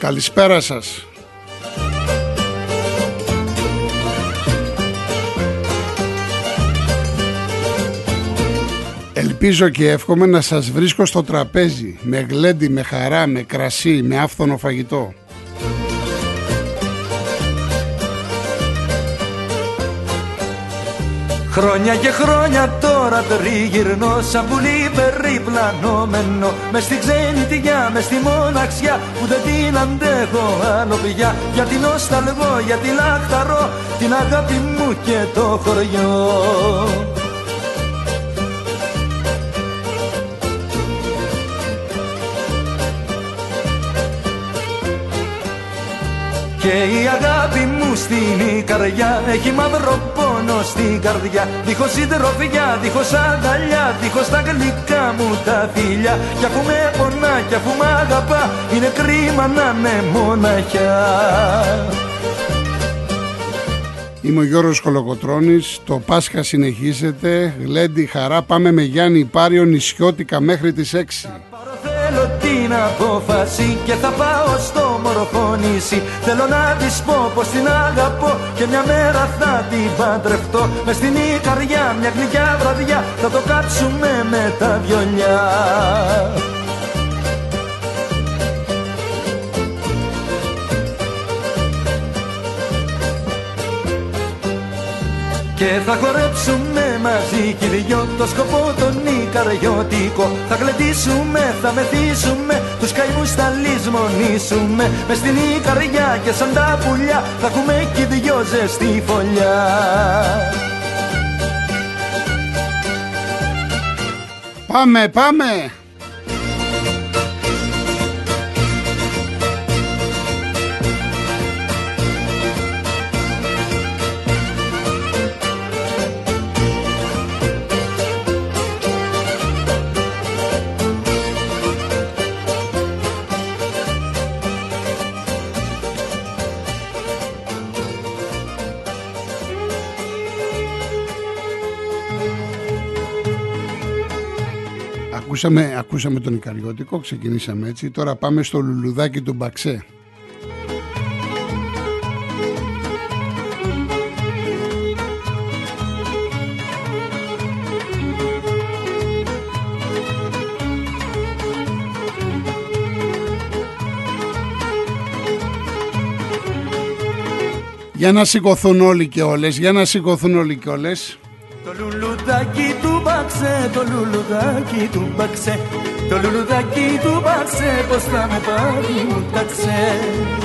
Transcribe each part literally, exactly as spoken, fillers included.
Καλησπέρα σας. Ελπίζω και εύχομαι να σας βρίσκω στο τραπέζι, με γλέντι, με χαρά, με κρασί, με άφθονο φαγητό. Χρόνια και χρόνια τώρα τριγυρνώ σαν πουλί περιπλανόμενο μες στη ξενιτιά, μες στη μοναξιά που δεν την αντέχω άλλο πια. Γιατί νοσταλγώ, γιατί λαχταρώ την αγάπη μου και το χωριό. Και η αγάπη μου στην καρδιά έχει μαύρο πόνο στην καρδιά. Δίχως συντροφιά, δίχως αγκαλιά, δίχως τα γλυκά μου τα φιλιά. Κι αφού με πονά, κι αφού μ' αγαπά, είναι κρίμα να με μοναχιά. Είμαι ο Γιώργος Κολοκοτρώνης, το Πάσχα συνεχίζεται, γλέντι, χαρά, πάμε με Γιάννη Πάριο νησιώτικα μέχρι τις έξι. Θέλω την απόφαση και θα πάω στο Μορφωνήσι. Θέλω να της πω πως την αγαπώ και μια μέρα θα την παντρευτώ. Μες στην Ικαριά μια γλυκιά βραδιά θα το κάψουμε με τα βιολιά. Και θα χορέψουμε μαζί κι δυο το σκοπό τον Ικαριώτικο. Θα γλεντήσουμε, θα μεθύσουμε, τους καημούς θα λησμονήσουμε. Μες στην Ικαριά και σαν τα πουλιά θα έχουμε κι δυο ζεστή φωλιά. Πάμε, πάμε! Ακούσαμε, ακούσαμε τον Ικαριώτικο, ξεκινήσαμε έτσι. Τώρα πάμε στο λουλουδάκι του Μπαξέ. Για να σηκωθούν όλοι και όλες, για να σηκωθούν όλοι και όλες. Το λουλουδάκι του Μπαξέ, το λουλουδάκι του Μπαξέ, το λουλουδάκι του Μπαξέ, πως θα με πάρει μου ταξέ.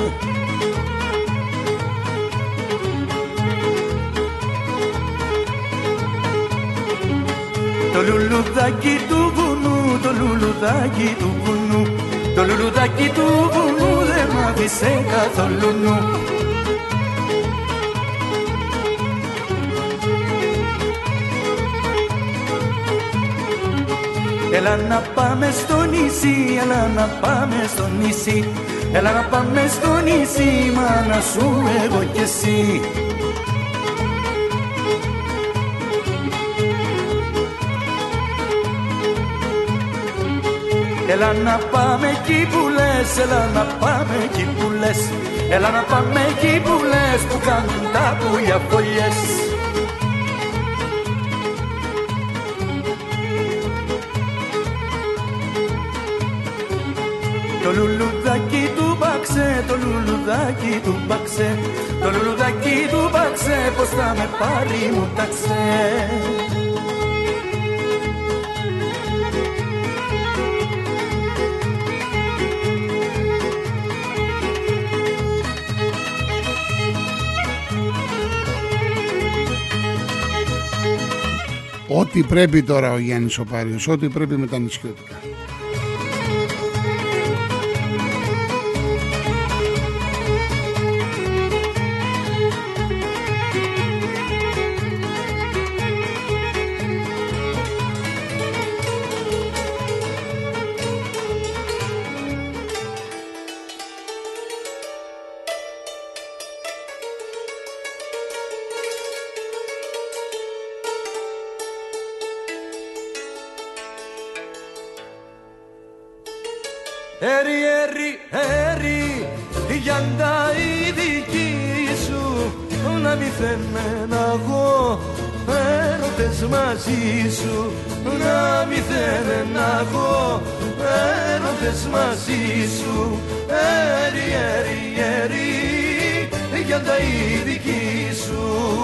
Το λουλουδάκι του βουνού, το λουλουδάκι του βουνού, το λουλουδάκι του βουνού δεν μ' άφησε καθόλου νου. Έλα να πάμε στο νησί, έλα να πάμε στο νησί, έλα να πάμε στο νησί, μάνα σου εγώ κι εσύ. Έλα να πάμε εκεί που λες, έλα να πάμε εκεί που λες, έλα να πάμε εκεί που λες, που κάνουν τα πουλιά φωλιές. Το λουλουδάκι του Μπαξέ, το λουλουδάκι του Μπαξέ, το λουλουδάκι του Μπαξέ, πως θα με πάρει μου ταξέ. Ό,τι πρέπει τώρα ο Γιάννης ο Πάριος, ό,τι πρέπει με τα νησιώτικα. Έρι, έρι, έρι, για τα η δική σου να μη θέλουμε να έχω έρωτες μαζί σου, να μη θέλουμε να έχω έρωτες μαζί σου. Έρι, έρι, έρι για τα η δική σου.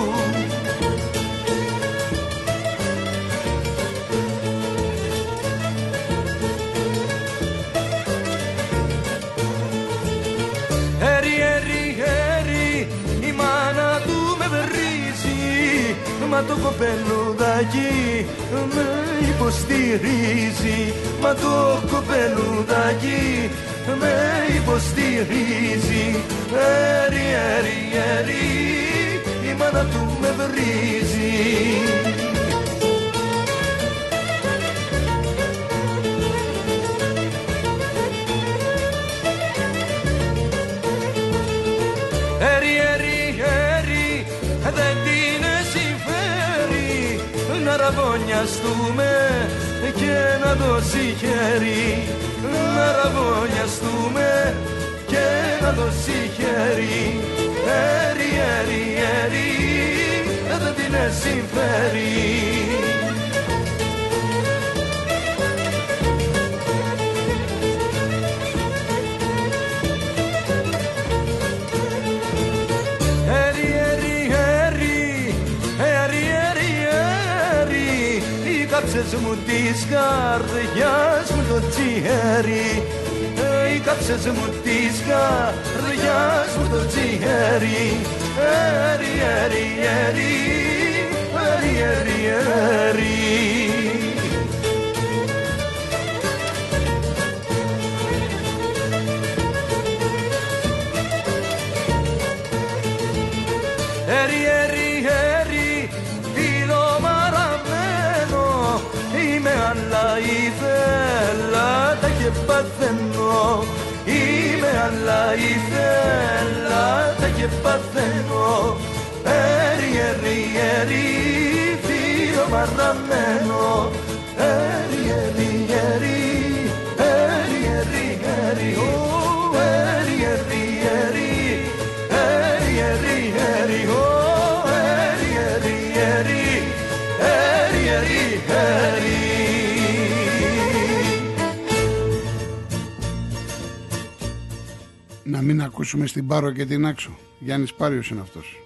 Μα το κοπελουδάκι με υποστηρίζει, μα το κοπελουδάκι με υποστηρίζει. Έρι, έρι, έρι, η μάνα του με βρίζει. Έρι, έρι, έρι, δεν την συμφέρει να ραβωνιαστούμε και να δώσει χέρι, να ραβωνιαστούμε και να δώσει χέρι. Έρι, έρι, έρι, δεν την συμφέρει. Κάψες μου της καρδιάς μου το τσιέρι, οι κάψες μου της καρδιάς μου το τσιέρι. Έρι, έρι, έρι, έρι, έρι, έρι. Έρι, έρι, έρι, φίλο μαραμένο, είμαι αλλά ήθελα τα και παθαίνω. Είμαι αλλά ήθελα τα και παθαίνω. Έρι, έρι, έρι, φίλο μαραμένο. Έρι, έρι, έρι, έρι, έρι, έρι, έρι, έρι, έρι, έρι, έρι, έρι, έρι, έρι, έρι. Να μην ακούσουμε στην Πάρο και την Άξο. Γιάννης Πάριος είναι αυτός.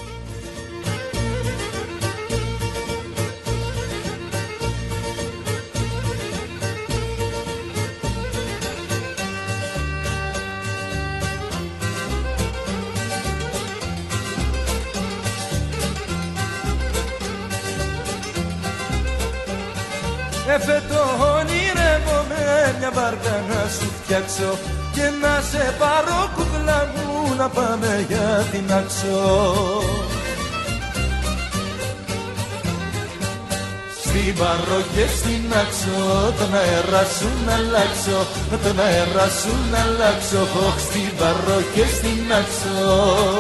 Εφέτο ονειρεύομαι μια βάρκα να σου φτιάξω και να σε πάρω κούκλα μου να πάμε για την Άξο. Στην Πάρο και στην Άξο τον αέρα σου να αλλάξω, τον αέρα σου να αλλάξω. Ωχ, στην Πάρο και στην Άξο.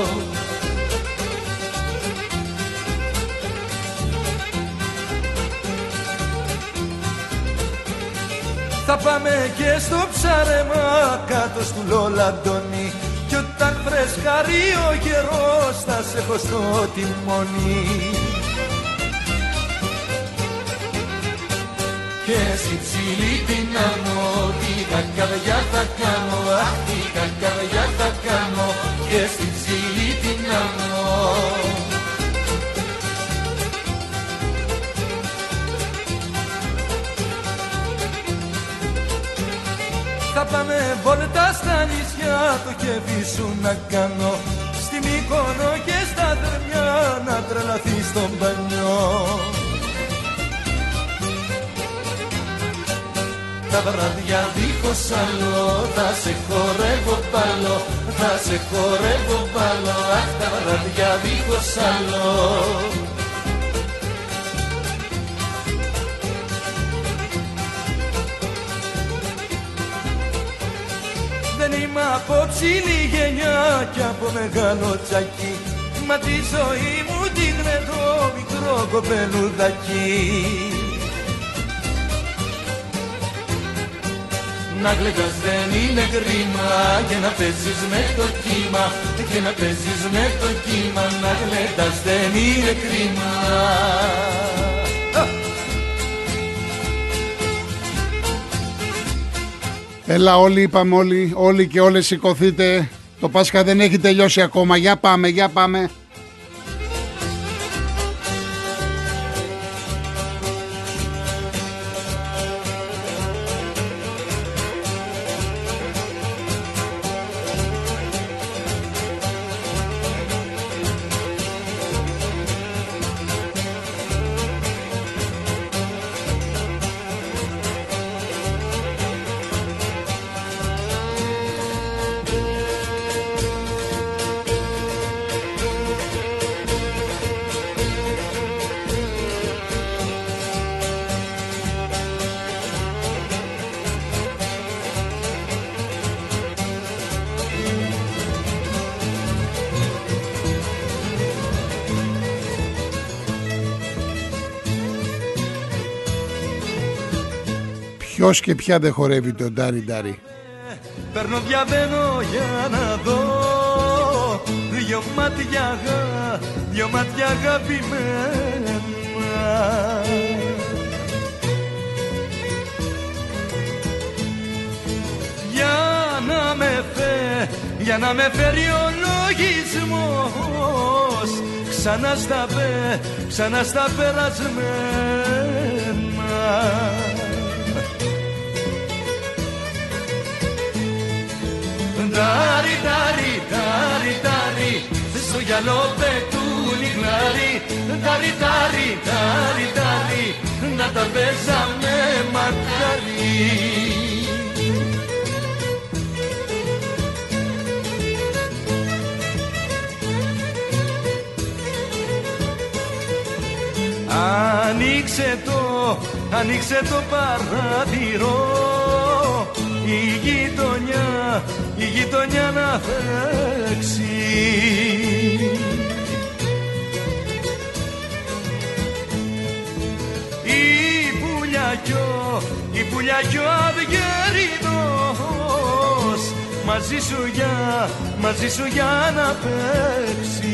Θα πάμε και στο ψάρεμα κάτω στου Λολαντώνη κι όταν φρεσκάρει ο καιρός θα σε έχω στο τιμόνι. Και στη ψηλή την άμμο τι κακαδιά θα κάνω, αχ τι κακαδιά θα κάνω και στη ψηλή την άμμο. Θα πάμε βόλτα στα νησιά, το κέφι σου να κάνω, στη Μύκονο και στα Δερμιά να τρελαθείς στον μπανιό. Τα βράδια δίχως άλλο θα σε χορεύω πάλι, θα σε χορεύω πάλι, αχ τα βράδια δίχως άλλο. Δεν είμαι από ψηλή γενιά κι από μεγάλο τσακί, μα τη ζωή μου την το μικρό κοπελουδάκι. να γλεντάς δεν είναι κρίμα, και να παίζεις με το κύμα, και να παίζεις με το κύμα, να γλεντάς δεν είναι κρίμα. Έλα όλοι, είπαμε όλοι, όλοι και όλες σηκωθείτε. Το Πάσχα δεν έχει τελειώσει ακόμα. Για πάμε, για πάμε. Ποιος και ποια δεν χορεύει τον Ντάρι Ντάρι. Παίρνω διαβαίνω για να δω δυο μάτια, δυο μάτια αγαπημένα, για να με φε, για να με φέρει ο λογισμός ξανά στα πε, ξανά στα περασμένα. Τάρι, τάρι, τάρι, τάρι, στο γυαλό πετούν οι γλάρι. Τάρι, τάρι, τάρι, τάρι, να τα παίζαμε μακάρι. Ανοίξε το, ανοίξε το παράθυρο, η γειτονιά, η γειτονιά να φέξει. Η πουλιακιό, η πουλιακιό αυγερινός μαζί σου για, μαζί σου για να παίξει.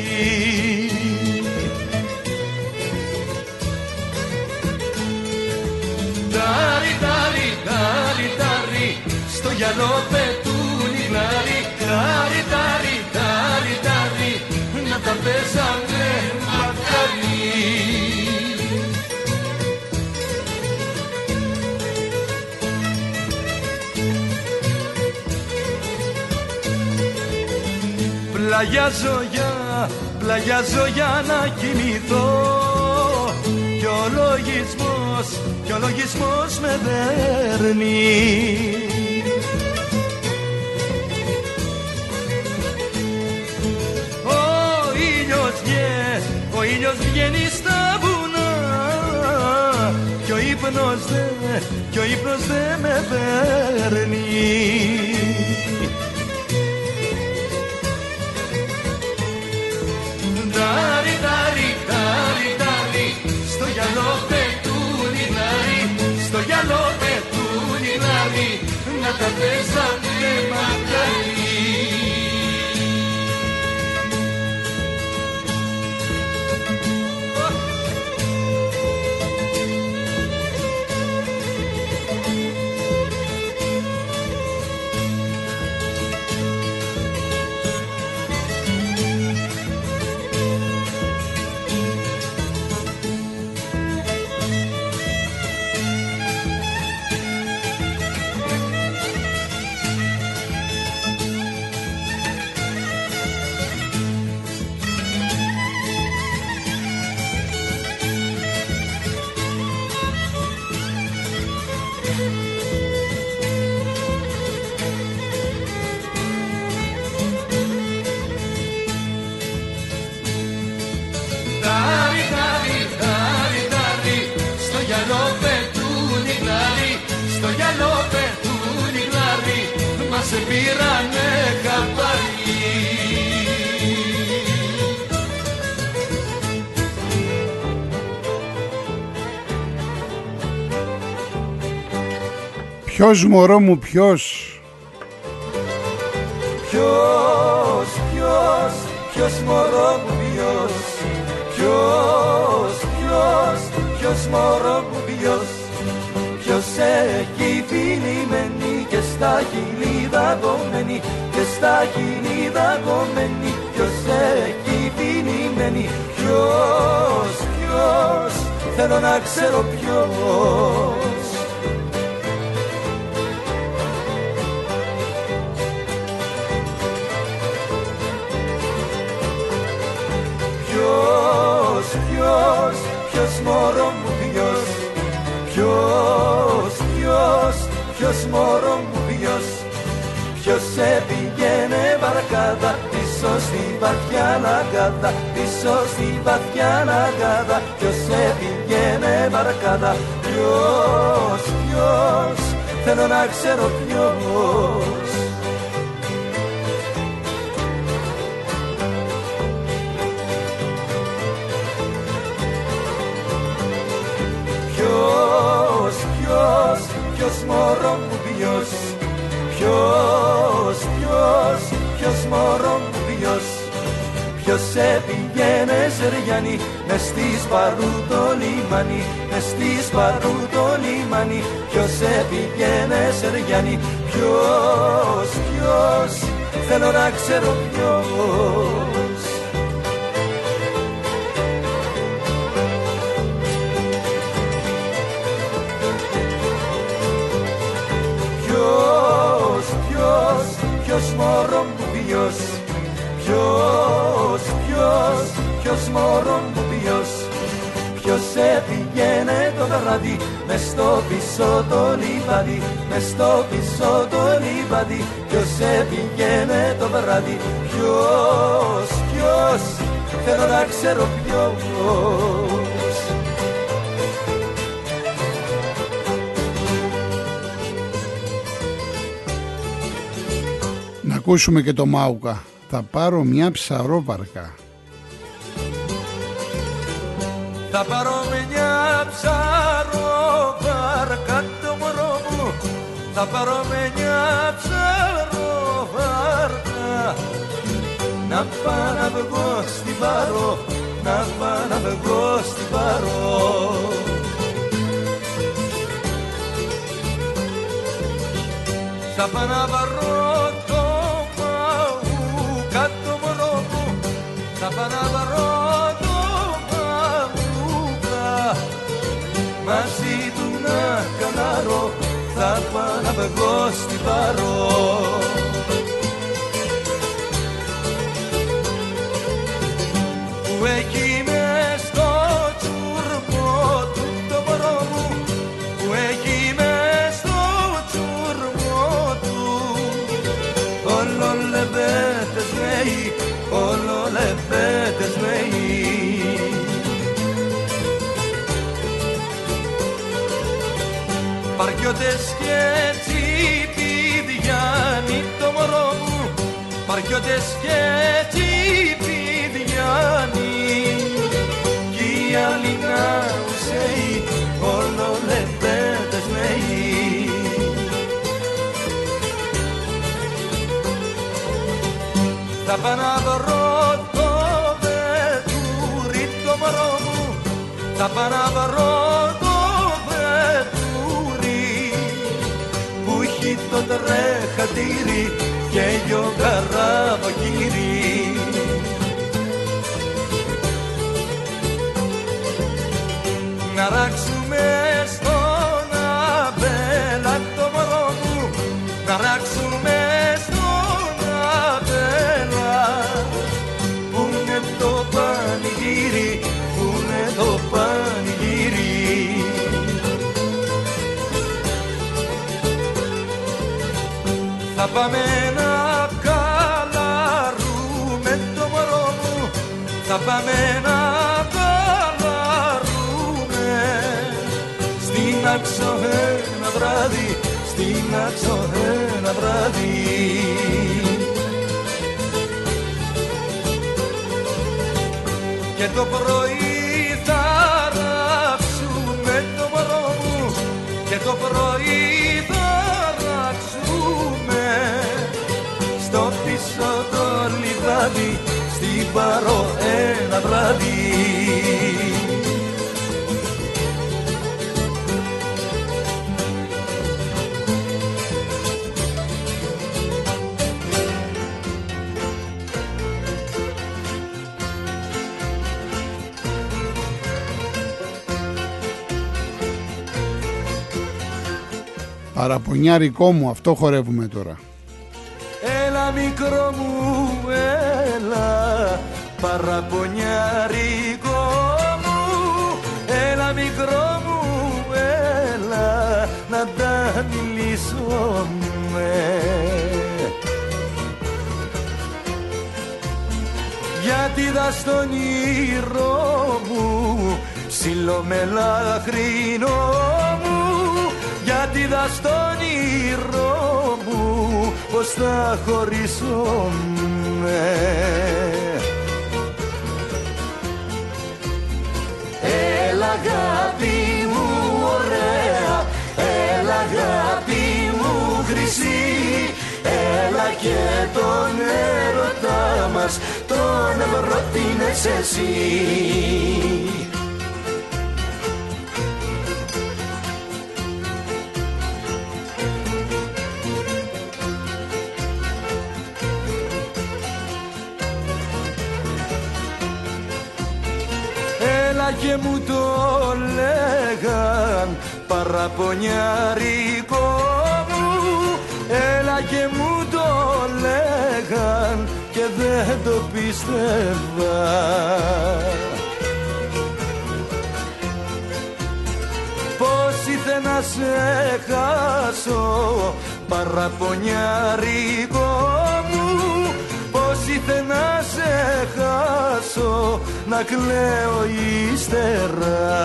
Τάρι, τάρι, τάρι, τάρι, στο γυαλό πετούν οι γλάρι. Τάρι, τάρι, τάρι, τάρι, να τα παίζαμε μακάρι. Πλαγιάζω για, πλαγιάζω για να κοιμηθώ, κι ο λογισμός, κι ο λογισμός με δέρνει. Ο ήλιος βγαίνει, ο ήλιος βγαίνει στα βουνά, κι ο ύπνος δε, κι ο ύπνος δε με παίρνει. Τάρι, τάρι, τάρι, τάρι, στο γυαλό πετούν οι γλάρι, στο γυαλό πετούν οι γλάρι, να τα παίζαμε μακάρι. Σε πήρανε χαμπάρι. Ποιος μωρό μου ποιος? Ποιος, ποιος, ποιος μωρό μου ποιος? Ποιος, ποιος, ποιος μωρό μου ποιος? Ποιος έχει φιλημένη και στα χείλη δαγκωμένη, και στα χείλη δαγκωμένη? Ποιος έχει φιλημένη? Ποιος, ποιος, θέλω να ξέρω ποιος. Ποιος, ποιος, ποιος μωρό μου ποιος? Ποιος, ποιος, ποιος μωρό μου ποιος? Ποιος σε πήγαινε βαρκάδα πίσω στη βαθιά λαγκάδα, πίσω στη βαθιά λαγκάδα? Ποιος σε πήγαινε βαρκάδα? Ποιος, ποιος, θέλω να ξέρω ποιος. Ποιος, ποιος, ποιος μωρό μου ποιος? Ποιος, ποιος, ποιος μωρό μου ποιος? Ποιος σε πήγαινε Ζεριάννη μες στη Σπαρού το λιμάνι, μες στη Σπαρού το λιμάνι? Ποιος σε πήγαινε Ζεριάννη? Ποιος, ποιος, θέλω να ξέρω ποιος. Ποιος, ποιος, ποιος μωρό μου ποιος? Ποιος, ποιος, ποιος μωρό μου ποιος? Ποιος σε πήγαινε το βράδυ μες στο πίσω το λιβάδι, μες στο πίσω το λιβάδι? Ποιος σε πήγαινε το βράδυ? Ποιος, ποιος, θέλω να ξέρω ποιος. Να ακούσουμε και το Μάουκα. Θα πάρω μια ψαρόβαρκα. Θα πάρω μια ψαρόβαρκα το μωρό μου, θα πάρω μια ψαρόβαρκα. Να πάω να βγω στην Πάρο, να πάω να βγω στην Πάρο. Θα πάω να βαρώ το Μάουκα το μωρό μου, θα πάω να βαρώ το Μάουκα. Μαζί του να κανάρω, θα πάω να βγω στην Πάρο. Που έχει μες στο τσουρμό του το μωρό μου, που έχει μες στο τσουρμό του, όλο λεβέντες λέει, όλο λεβέντες λέει. Παρκιώτες και τσιπηδιάνοι το μωρό μου, παρκιώτες και τσιπηδιάνοι, κι οι άλλοι να ουσέοι, όλο λεβέντες λέει. Θα πάω να βρω το βετούρι το μωρό μου, θα πάω να βρω το βετούρι που έχει το τρέχατήρι και γιο καραβαγύρι. Να ράξουμε στον αμπέλα το μωρό μου, να ράξουμε στον αμπέλα. Πού είναι το πανηγύρι, πού είναι το πανηγύρι. Θα πάμε να καλαρούμε το μωρό μου, θα πάμε να καλαρούμε στην Άξο ένα βράδυ, στην Άξο ένα βράδυ. Και το πρωί θα ράψουμε το μωρό μου, και το πρωί θα βράδυ, στην Πάρο ένα βράδυ. Παραπονιάρικό μου, αυτό χορεύουμε τώρα. Έλα μικρό μου, έλα, παραπονιάρικό μου. Έλα μικρό μου, έλα, να τα μιλήσουμε. Γιατί δα στον ήρω μου, ψιλομελαχρινό μου. Γιατί δα στον ήρω μου, πως θα χωρίσουμε. Έλα αγάπη μου ωραία, έλα αγάπη μου χρυσή. Έλα και τον έρωτά μας, τον ευρωτήνες εσύ. Και μου το λέγαν παραπονιάρικο μου. Έλα και μου το λέγαν και δεν το πίστευα. Πώς ήθε να σε χάσω παραπονιάρικο μου. Πώς ήθε να σε χάσω, να κλαίω ύστερα.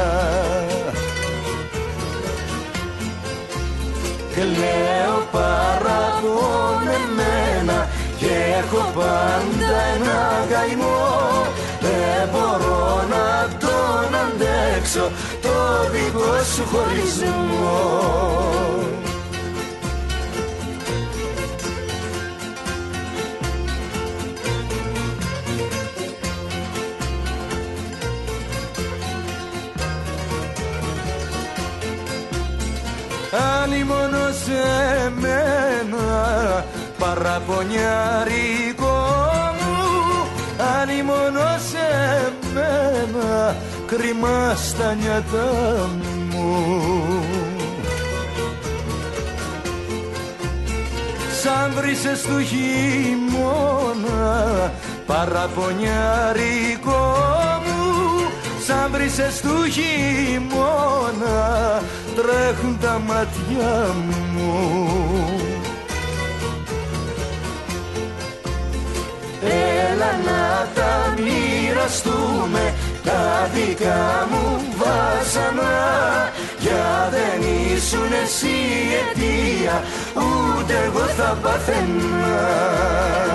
Κλαίω παραπονεμένα και έχω πάντα ένα καημό. Δεν μπορώ να τον αντέξω, το δικό σου χωρισμό. Άλλη μόνο σε μένα παραπονιάρικο μου. Άλλη μόνο σε μένα κρίμα στα νιάτα μου. Σαν βρίσες του χειμώνα παραπονιάρικο μου. Σαν βρίσες του χειμώνα τρέχουν τα μάτια μου. Έλα να τα μοιραστούμε τα δικά μου βάσανα. Για δεν ήσουν εσύ αιτία, ούτε εγώ θα παθαίνα.